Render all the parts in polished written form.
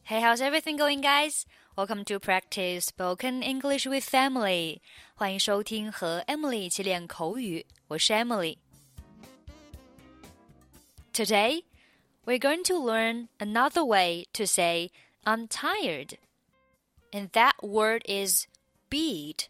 Hey, how's everything going, guys? Welcome to practice spoken English with Emily. 欢迎收听和 Emily 一起练口语，我是 Emily. Today, we're going to learn another way to say I'm tired. And that word is beat.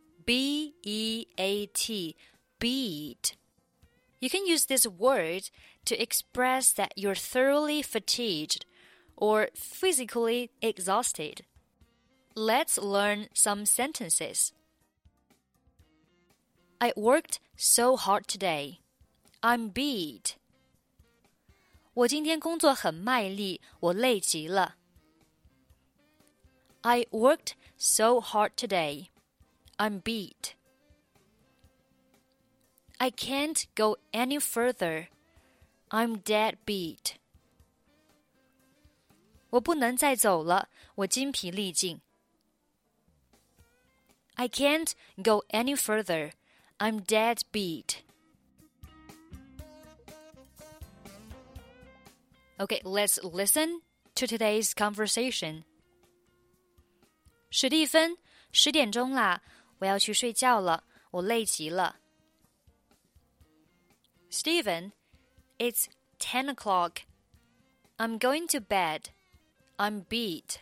B-E-A-T. Beat. You can use this word to express that you're thoroughly fatigued or physically exhausted. Let's learn some sentences. I worked so hard today. I'm beat. 我今天工作很卖力，我累极了。I worked so hard today. I'm beat. I can't go any further. I'm dead beat. 我不能再走了，我筋疲力尽。I can't go any further. I'm dead beat. Okay, let's listen to today's conversation. 史蒂芬，10点钟啦，我要去睡觉了，我累极了。Stephen, it's 10 o'clock. I'm going to bed. I'm beat.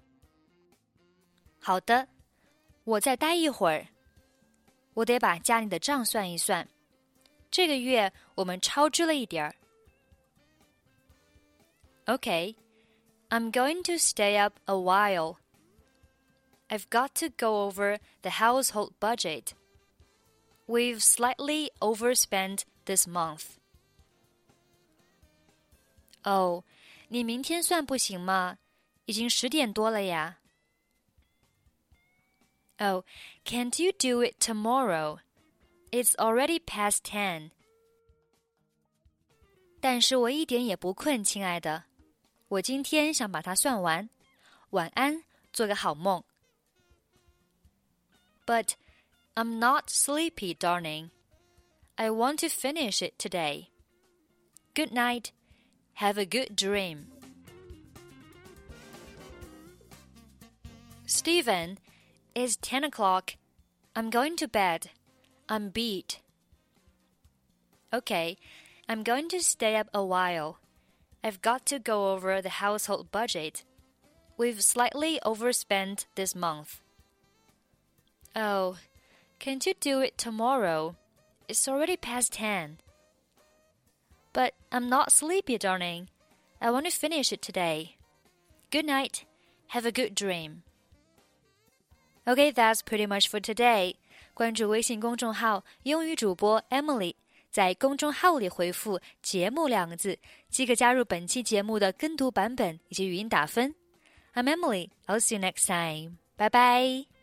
好的，我再待一会儿。我得把家里的账算一算。这个月我们超支了一点儿。Okay, I'm going to stay up a while. I've got to go over the household budget. We've slightly overspent this month. Oh, 你明天算不行吗？已经10点多了呀。Oh, can't you do it tomorrow? It's already past 10. 但是我一点也不困，亲爱的。我今天想把它算完。晚安，做个好梦。But I'm not sleepy, darling. I want to finish it today. Good night. Have a good dream. Stephen, it's 10 o'clock. I'm going to bed. I'm beat. Okay, I'm going to stay up a while. I've got to go over the household budget. We've slightly overspent this month. Oh, can't you do it tomorrow? It's already past 10. But I'm not sleepy, darling. I want to finish it today. Good night. Have a good dream. Okay, that's pretty much for today. 关注微信公众号英语主播 Emily， 在公众号里回复节目2个字，即可加入本期节目的跟读版本以及语音打分。I'm Emily. I'll see you next time. Bye bye.